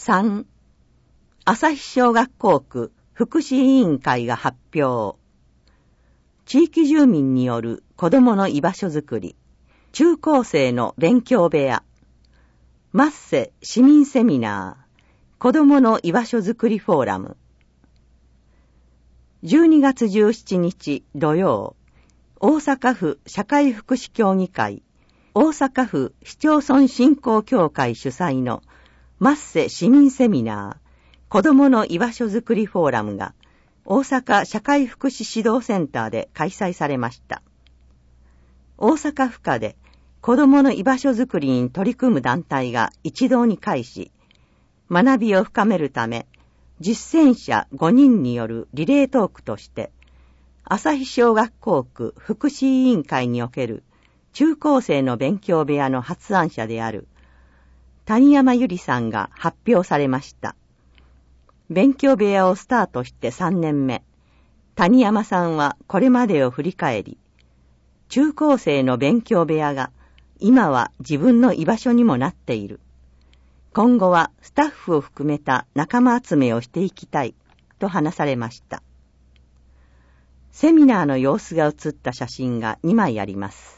3. 旭小学校区福祉委員会が発表。地域住民による子どもの居場所づくり、中高生の勉強部屋、マッセ市民セミナー、子どもの居場所づくりフォーラム。12月17日土曜、大阪府社会福祉協議会、大阪府市町村振興協会主催のマッセ市民セミナー、子どもの居場所づくりフォーラムが大阪社会福祉指導センターで開催されました。大阪府下で子どもの居場所づくりに取り組む団体が一堂に会し、学びを深めるため、実践者5人によるリレートークとして、旭小学校区福祉委員会における中高生の勉強部屋の発案者である谷山ゆりさんが発表されました。勉強部屋をスタートして3年目、谷山さんはこれまでを振り返り、中高生の勉強部屋が今は自分の居場所にもなっている。今後はスタッフを含めた仲間集めをしていきたいと話されました。セミナーの様子が写った写真が2枚あります。